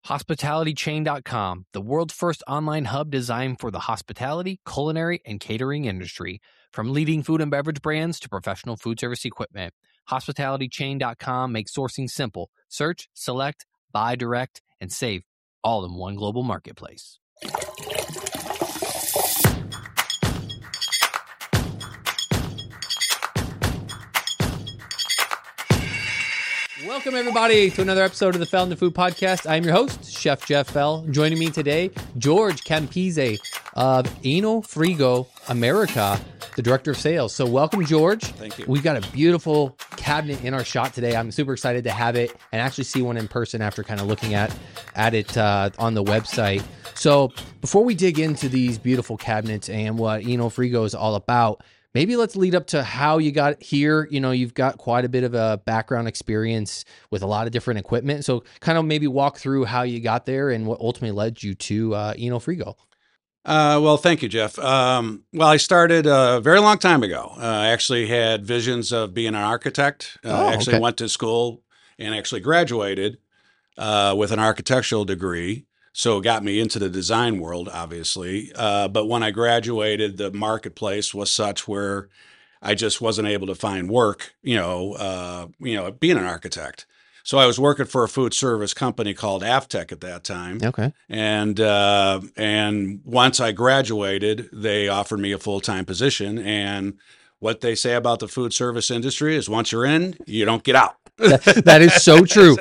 HospitalityChain.com, the world's first online hub designed for the hospitality, culinary, and catering industry. From leading food and beverage brands to professional food service equipment, HospitalityChain.com makes sourcing simple. Search, select, buy direct, and save, all in one global marketplace. Welcome, everybody, to another episode of the Fell in the Food Podcast. I'm your host, Chef Jeff Fell. Joining me today, George Campese of Eno Frigo America, the Director of Sales. So welcome, George. Thank you. We've got a beautiful cabinet in our shot today. I'm super excited to have it and actually see one in person after kind of looking at it on the website. So before we dig into these beautiful cabinets and what Eno Frigo is all about, maybe let's lead up to how you got here. You know, you've got quite a bit of a background experience with a lot of different equipment. So kind of maybe walk through how you got there and what ultimately led you to Eno Frigo. Well, thank you, Jeff. Well, I started a very long time ago. I actually had visions of being an architect. I actually went to school and actually graduated with an architectural degree. So it got me into the design world, obviously. But when I graduated, the marketplace was such where I just wasn't able to find work, being an architect. So I was working for a food service company called Aftec at that time. Okay. And once I graduated, they offered me a full-time position. And what they say about the food service industry is once you're in, you don't get out. That is so true.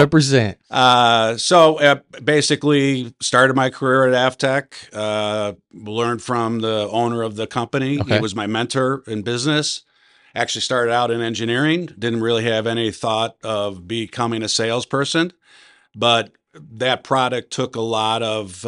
100%. So basically started my career at Aftec, learned from the owner of the company. Okay. He was my mentor in business. Actually started out in engineering, didn't really have any thought of becoming a salesperson, but that product took a lot of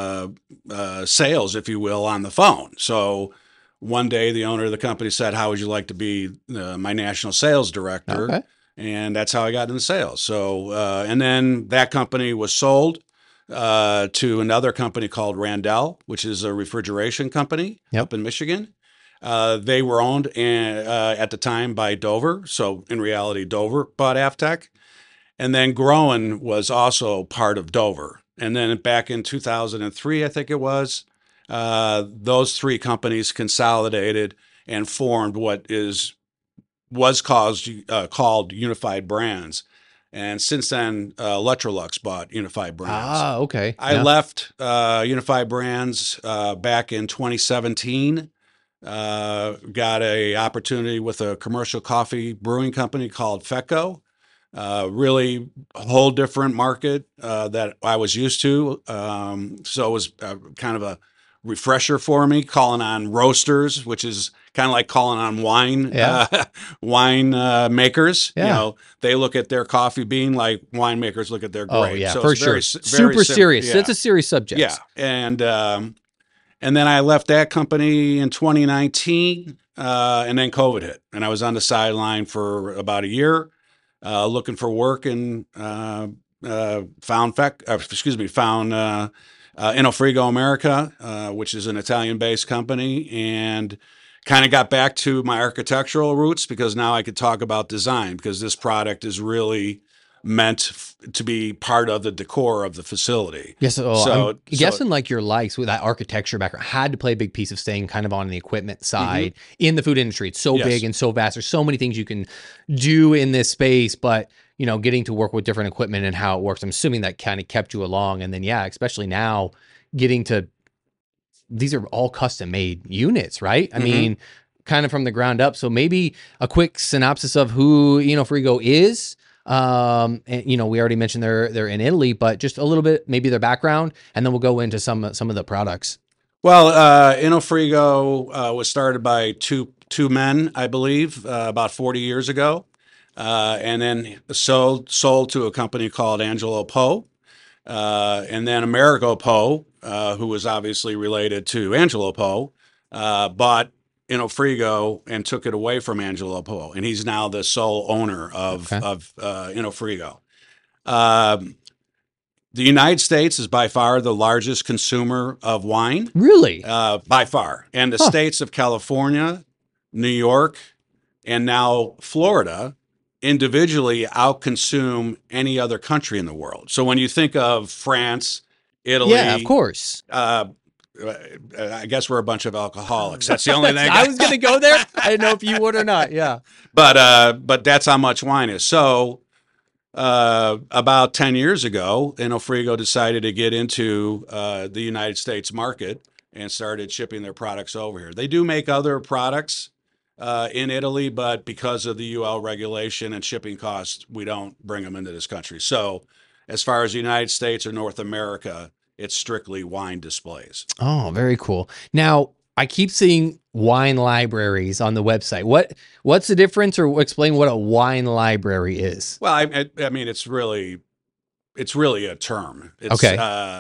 sales, if you will, on the phone. So one day the owner of the company said, "How would you like to be my national sales director?" Okay. And that's how I got into sales. So, and then that company was sold to another company called Randell, which is a refrigeration company up in Michigan. They were owned at the time by Dover. So in reality, Dover bought Aftec. And then Groen was also part of Dover. And then back in 2003, I think it was, those three companies consolidated and formed what was called Unified Brands. And since then, Electrolux bought Unified Brands. Ah, okay. I left Unified Brands back in 2017. Got a opportunity with a commercial coffee brewing company called FECO. Really a whole different market that I was used to. So it was kind of a refresher for me, calling on roasters, which is kind of like calling on wine makers. Yeah. You know, they look at their coffee bean like winemakers look at their grape. Oh, yeah, so for it's sure. very Super serious. Yeah. That's a serious subject. Yeah. And then I left that company in 2019, and then COVID hit, and I was on the sideline for about a year, looking for work, and found Eno Frigo America, which is an Italian-based company, and kind of got back to my architectural roots because now I could talk about design because this product is really meant to be part of the decor of the facility. Yes. So I'm guessing like your likes with that architecture background had to play a big piece of staying kind of on the equipment side in the food industry. It's so big and so vast. There's so many things you can do in this space, but you know, getting to work with different equipment and how it works, I'm assuming that kind of kept you along. And then, yeah, especially now getting to, these are all custom made units, right? I mean, kind of from the ground up. So maybe a quick synopsis of who Eno Frigo is. And you know, we already mentioned they're in Italy, but just a little bit, maybe their background, and then we'll go into some of the products. Well, Eno Frigo was started by two men, I believe, about 40 years ago, and then sold to a company called Angelo Poe, and then Amerigo Poe, who was obviously related to Angelo Poe, bought Eno Frigo and took it away from Angelo Poe, and he's now the sole owner of Eno Frigo. The United States is by far the largest consumer of wine. Really? By far. And the states of California, New York, and now Florida individually outconsume any other country in the world. So when you think of France, Italy, yeah, of course. I guess we're a bunch of alcoholics. That's the only thing. I was going to go there. I didn't know if you would or not. Yeah. But that's how much wine is. So about 10 years ago, Frigo decided to get into the United States market and started shipping their products over here. They do make other products in Italy, but because of the UL regulation and shipping costs, we don't bring them into this country. So as far as the United States or North America, it's strictly wine displays. Oh, very cool. Now, I keep seeing wine libraries on the website. What's the difference, or explain what a wine library is? Well, I mean, it's really a term. It's, okay.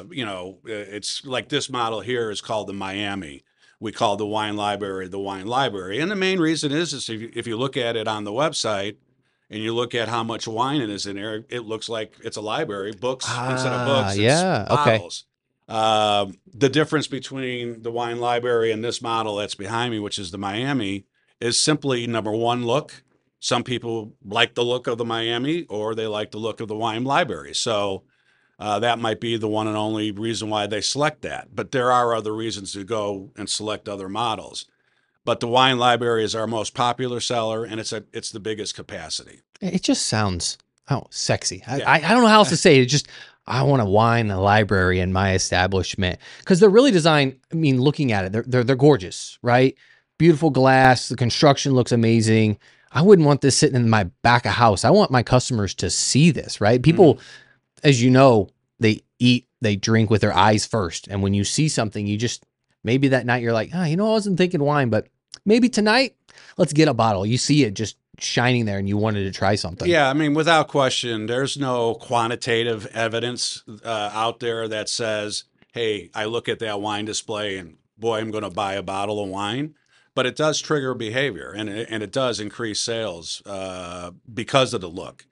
It's like this model here is called the Miami. We call the wine library the wine library. And the main reason is if you look at it on the website and you look at how much wine it is in there, it looks like it's a library, books instead of books. Yeah. It's bottles. Okay. The difference between the wine library and this model that's behind me, which is the Miami, is simply number one, look. Some people like the look of the Miami, or they like the look of the wine library. So that might be the one and only reason why they select that. But there are other reasons to go and select other models. But the wine library is our most popular seller, and it's the biggest capacity. It just sounds sexy. I don't know how else to say it. It's just, I want a wine library in my establishment, because they're really designed. I mean, looking at it, they're gorgeous, right? Beautiful glass. The construction looks amazing. I wouldn't want this sitting in my back of house. I want my customers to see this, right? People, as you know, they eat, they drink with their eyes first. And when you see something, you just, maybe that night you're like, I wasn't thinking wine, but maybe tonight, let's get a bottle. You see it just shining there and you wanted to try something. Yeah, I mean, without question, there's no quantitative evidence out there that says, hey, I look at that wine display and boy, I'm going to buy a bottle of wine. But it does trigger behavior, and it does increase sales because of the look.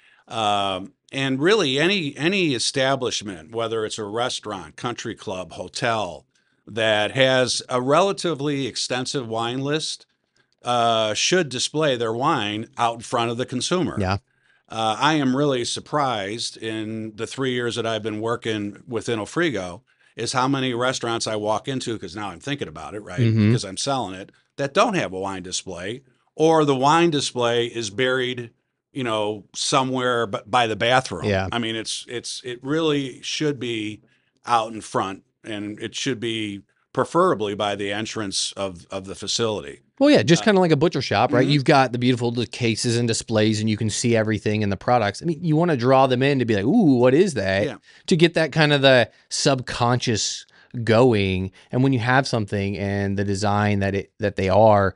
And really, any establishment, whether it's a restaurant, country club, hotel, that has a relatively extensive wine list, should display their wine out in front of the consumer. Yeah. I am really surprised in the 3 years that I've been working within Frigo is how many restaurants I walk into, because now I'm thinking about it, right? Because I'm selling it, that don't have a wine display, or the wine display is buried, somewhere by the bathroom. Yeah. I mean, it really should be out in front, and it should be preferably by the entrance of the facility. Well, yeah, just kind of like a butcher shop, right? You've got the beautiful cases and displays, and you can see everything in the products. I mean, you want to draw them in to be like, ooh, what is that? Yeah. To get that kind of the subconscious going. And when you have something and the design that they are,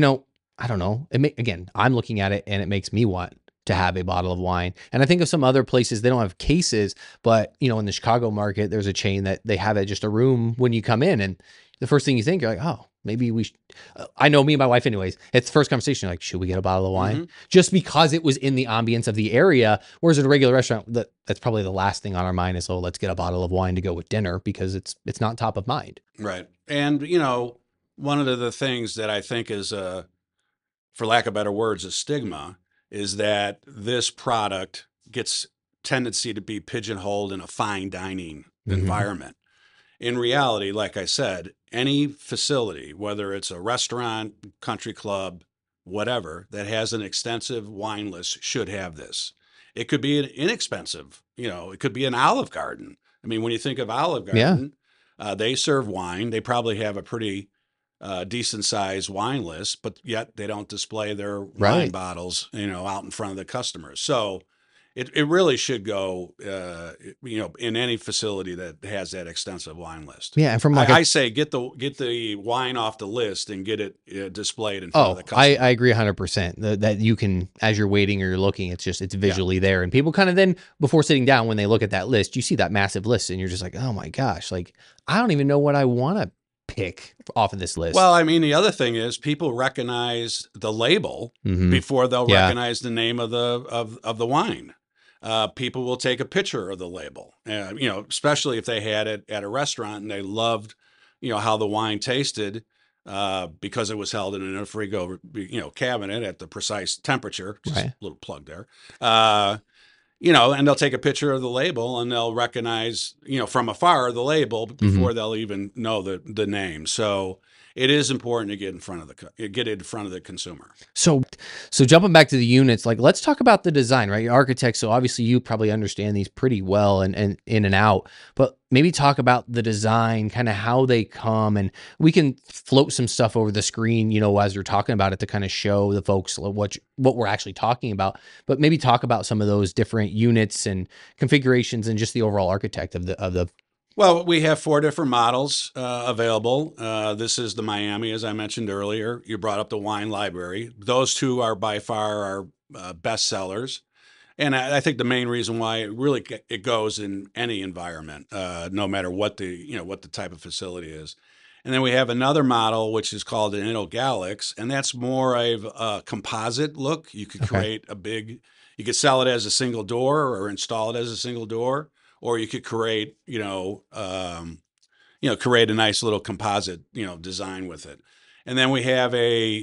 I don't know. Again, I'm looking at it and it makes me want to have a bottle of wine. And I think of some other places, they don't have cases, but in the Chicago market, there's a chain that they have just a room when you come in, and the first thing you think, you're like, oh, maybe we should. I know me and my wife anyways, it's the first conversation, like, should we get a bottle of wine? Just because it was in the ambience of the area. Whereas at a regular restaurant, that's probably the last thing on our mind is, oh, let's get a bottle of wine to go with dinner, because it's not top of mind. Right. And, one of the things that I think is, for lack of better words, a stigma, is that this product gets tendency to be pigeonholed in a fine dining environment. In reality, like I said, any facility, whether it's a restaurant, country club, whatever, that has an extensive wine list should have this. It could be an inexpensive, it could be an Olive Garden. I mean, when you think of Olive Garden, they serve wine. They probably have a pretty decent sized wine list, but yet they don't display their wine bottles, out in front of the customers. So it really should go, in any facility that has that extensive wine list. Yeah, and from I say get the wine off the list and get it displayed in front of the customer. I agree 100%. That you can, as you're waiting or you're looking, it's visually there, and people kind of then before sitting down, when they look at that list, you see that massive list, and you're just like, oh my gosh, like I don't even know what I want to pick off of this list. Well, I mean, the other thing is people recognize the label before they'll recognize the name of the wine. People will take a picture of the label, especially if they had it at a restaurant and they loved, how the wine tasted. because it was held in an Frigo, cabinet at the precise temperature. Just a little plug there. And they'll take a picture of the label and they'll recognize, from afar the label before they'll even know the name. So it is important to get it in front of the consumer. So jumping back to the units, like let's talk about the design, right? You're architects, so obviously you probably understand these pretty well and in and out, but maybe talk about the design, kind of how they come, and we can float some stuff over the screen, as you're talking about it to kind of show the folks what we're actually talking about, but maybe talk about some of those different units and configurations and just the overall architect of the. Well, we have 4 different models available. This is the Miami, as I mentioned earlier. You brought up the Wine Library. Those 2 are by far our best sellers. And I think the main reason why it goes in any environment, no matter what the type of facility is. And then we have another model, which is called the InnoGalax, and that's more of a composite look. You could create you could sell it as a single door or install it as a single door. Or you could create, create a nice little composite, design with it. And then we have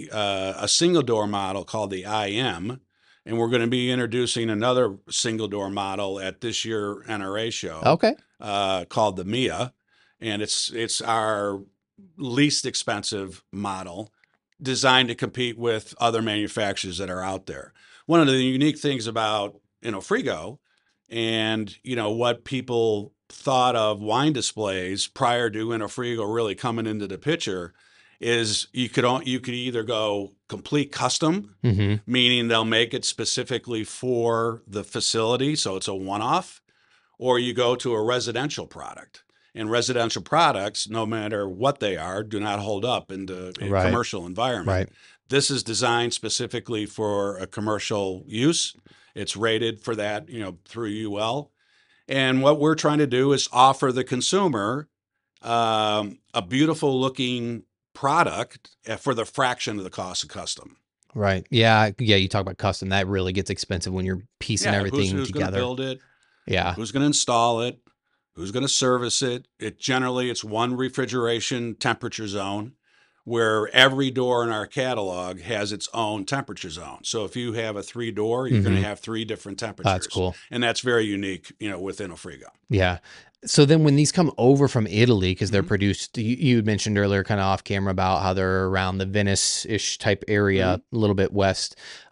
a single door model called the IM, and we're going to be introducing another single door model at this year NRA show. Okay. Called the Mia, and it's our least expensive model, designed to compete with other manufacturers that are out there. One of the unique things about Frigo, and what people thought of wine displays prior to Frigo really coming into the picture is you could either go complete custom, meaning they'll make it specifically for the facility, so it's a one-off, or you go to a residential product. And residential products, no matter what they are, do not hold up in the commercial environment. Right. This is designed specifically for a commercial use. It's rated for that, through UL. And what we're trying to do is offer the consumer a beautiful looking product for the fraction of the cost of custom. Right. Yeah. You talk about custom. That really gets expensive when you're piecing everything who's together. Who's going to build it? Yeah. Who's going to install it? Who's going to service it? It's one refrigeration temperature zone, where every door in our catalog has its own temperature zone. So if you have a 3-door, you're going to have 3 different temperatures. That's cool. And that's very unique, within a Frigo. Yeah. So then when these come over from Italy, because they're produced, you mentioned earlier kind of off camera about how they're around the Venice-ish type area, a little bit west.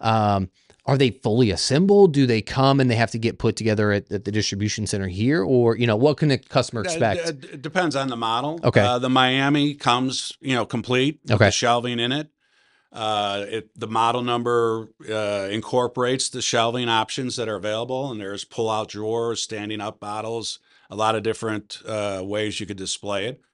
Are they fully assembled? Do they come and they have to get put together at the distribution center here? Or, what can the customer expect? It depends on the model. Okay. The Miami comes, complete with the shelving in it. The model number incorporates the shelving options that are available, and there's pull-out drawers, standing up bottles, a lot of different ways you could display it.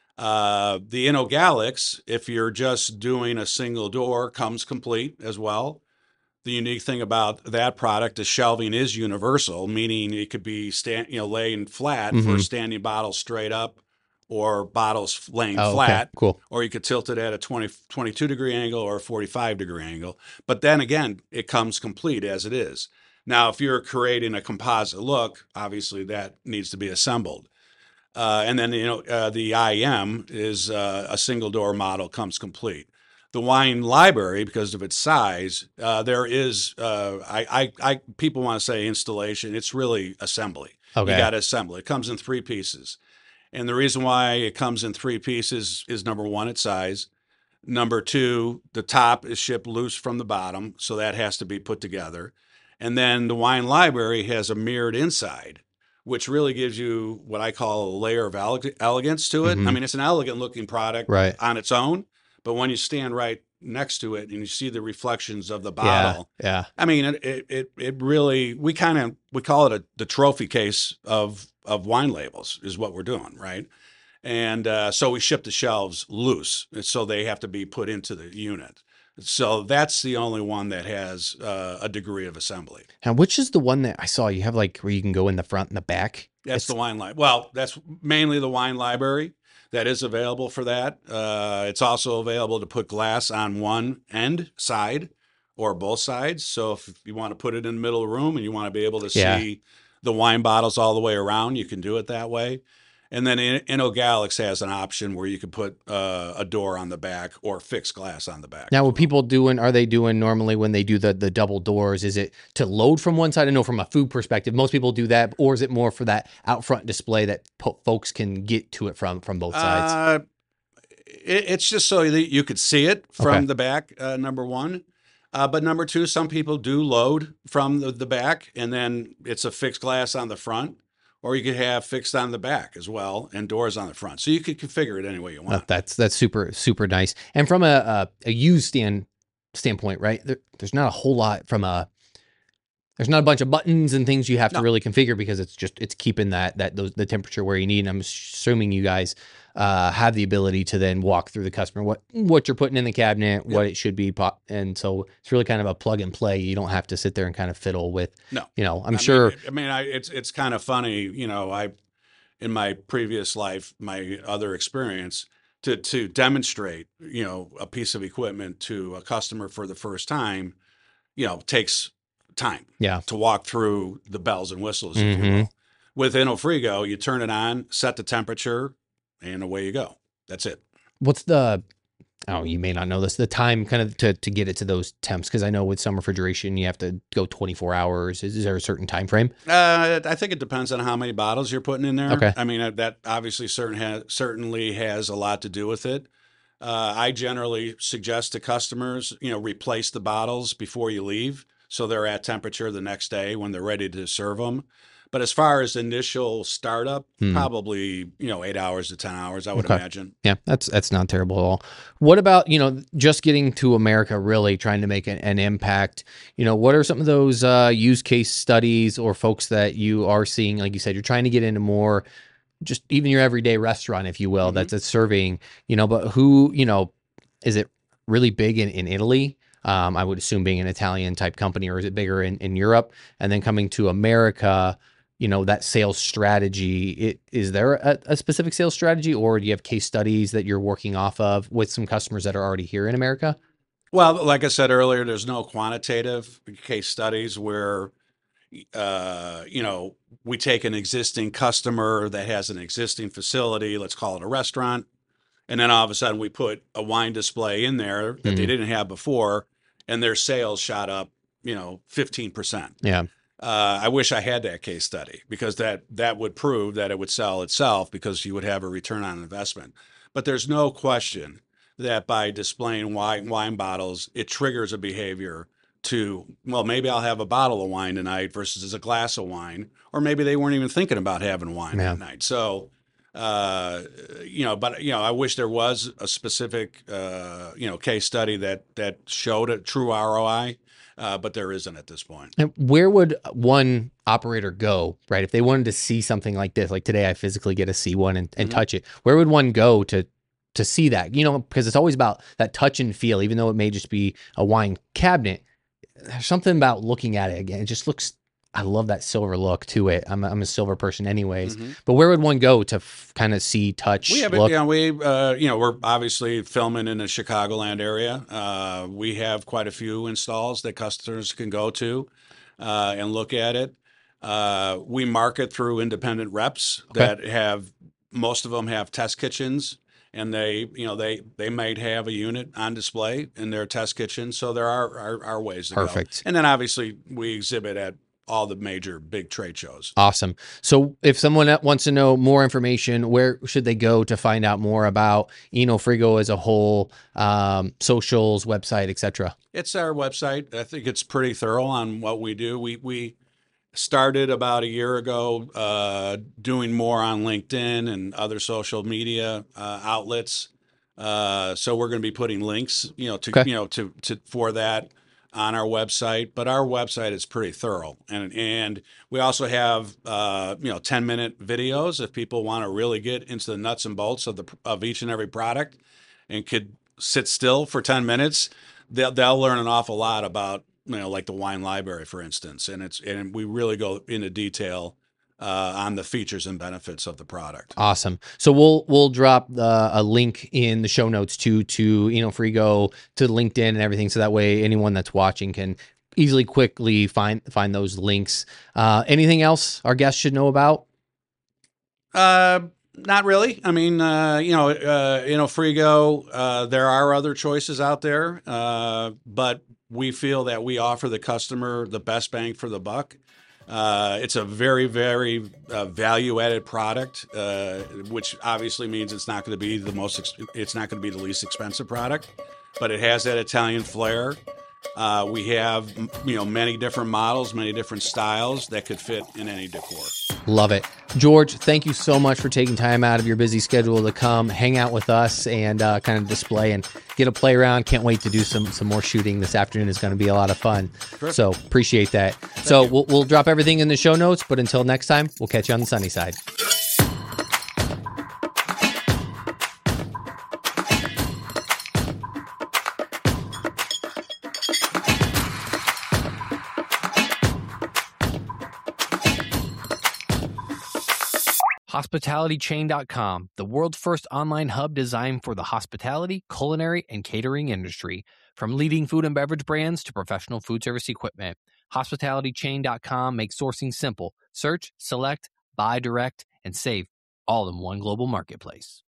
The InnoGalax, if you're just doing a single door, comes complete as well. The unique thing about that product is shelving is universal, meaning it could be laying flat for standing bottles straight up, or bottles laying flat. Cool. Or you could tilt it at a 22-degree angle or a 45-degree angle. But then again, it comes complete as it is. Now, if you're creating a composite look, obviously that needs to be assembled. And then the IM is a single door model, comes complete. The Wine Library, because of its size, there is people want to say installation. It's really assembly. Okay. You got to assemble. It comes in 3 pieces. And the reason why it comes in 3 pieces is, number 1, its size. Number 2, the top is shipped loose from the bottom, so that has to be put together. And then the Wine Library has a mirrored inside, which really gives you what I call a layer of elegance to it. I mean, it's an elegant looking product on its own, but when you stand right next to it and you see the reflections of the bottle, I mean, it really, we call it the trophy case of wine labels is what we're doing, right? And so we ship the shelves loose, so they have to be put into the unit. So that's the only one that has a degree of assembly. And which is the one that I saw you have, like, where you can go in the front and the back? That's the Wine Library. Well, that's mainly the Wine Library that is available for that. It's also available to put glass on one side or both sides. So if you want to put it in the middle of the room and you want to be able to see the wine bottles all the way around, you can do it that way. And then InnoGalax has an option where you can put a door on the back or fixed glass on the back. Now, what people doing, are they doing normally when they do the double doors? Is it to load from one side? I know from a food perspective, most people do that, or is it more for that out front display that folks can get to it from both sides? It's just so that you could see it from the back, number one. But number two, some people do load from the back, and then it's a fixed glass on the front. Or you could have fixed on the back as well and doors on the front. So you could configure it any way you want. That's super, super nice. And from a used standpoint, right? There's not a whole lot there's not a bunch of buttons and things you have to really configure, because it's keeping the temperature where you need. And I'm assuming you guys have the ability to then walk through the customer what you're putting in the cabinet, what it should be, and so it's really kind of a plug and play. You don't have to sit there and kind of fiddle with. I'm sure. It's kind of funny. In my previous life, my other experience, to demonstrate a piece of equipment to a customer for the first time, takes time to walk through the bells and whistles, if you will. With InnoFrigo, you turn it on, set the temperature, and away you go. That's it. What's you may not know this, the time kind of to get it to those temps? Because I know with some refrigeration, you have to go 24 hours. Is there a certain time frame? I think it depends on how many bottles you're putting in there. Okay. I mean, that obviously certainly has a lot to do with it. I generally suggest to customers, replace the bottles before you leave, so they're at temperature the next day when they're ready to serve them. But as far as initial startup, probably 8 hours to 10 hours, I would imagine. Yeah, that's not terrible at all. What about just getting to America, really trying to make an impact? What are some of those use case studies or folks that you are seeing? Like you said, you're trying to get into more, just even your everyday restaurant, if you will, that's serving. But who is it really big in Italy? I would assume being an Italian type company, or is it bigger in Europe? And then coming to America, that sales strategy, is there a specific sales strategy, or do you have case studies that you're working off of with some customers that are already here in America? Well, like I said earlier, there's no quantitative case studies where, we take an existing customer that has an existing facility, let's call it a restaurant, and then all of a sudden we put a wine display in there that they didn't have before, and their sales shot up, 15%. Yeah. I wish I had that case study, because that would prove that it would sell itself, because you would have a return on investment. But there's no question that by displaying wine bottles, it triggers a behavior to, well, maybe I'll have a bottle of wine tonight versus a glass of wine, or maybe they weren't even thinking about having wine that night. So, I wish there was a specific, case study that showed a true ROI. But there isn't at this point. And where would one operator go, right? If they wanted to see something like this, like today, I physically get to see one and touch it. Where would one go to see that? Because it's always about that touch and feel, even though it may just be a wine cabinet. There's something about looking at it again. It just looks, I love that silver look to it. I'm a silver person anyways, but where would one go to kind of see, touch, look? We're obviously filming in the Chicagoland area. We have quite a few installs that customers can go to and look at it. We market through independent reps that most of them have test kitchens, and they might have a unit on display in their test kitchen. So there are ways to go. And then obviously we exhibit at all the major big trade shows. Awesome. So if someone wants to know more information, where should they go to find out more about InnoFrigo as a whole, socials, website, etc.? It's our website. I think it's pretty thorough on what we do. We started about a year ago doing more on LinkedIn and other social media outlets. So we're going to be putting links, for that on our website, but our website is pretty thorough, and we also have 10-minute videos if people want to really get into the nuts and bolts of each and every product, and could sit still for 10 minutes. They'll learn an awful lot about like the wine library, for instance, and we really go into detail on the features and benefits of the product. Awesome. So we'll drop a link in the show notes to InnoFrigo, to LinkedIn and everything, so that way anyone that's watching can easily, quickly find those links. Anything else our guests should know about? Not really. I mean, Frigo, there are other choices out there, but we feel that we offer the customer the best bang for the buck. It's a very, very value-added product, which obviously means it's not going to be it's not going to be the least expensive product, but it has that Italian flair. We have, many different models, many different styles that could fit in any decor. Love it. George, thank you so much for taking time out of your busy schedule to come hang out with us and kind of display and get a play around. Can't wait to do some more shooting this afternoon. It's going to be a lot of fun. Sure. So appreciate that. Thank you. We'll drop everything in the show notes, but until next time, we'll catch you on the sunny side. HospitalityChain.com, the world's first online hub designed for the hospitality, culinary, and catering industry. From leading food and beverage brands to professional food service equipment, HospitalityChain.com makes sourcing simple. Search, select, buy direct, and save, all in one global marketplace.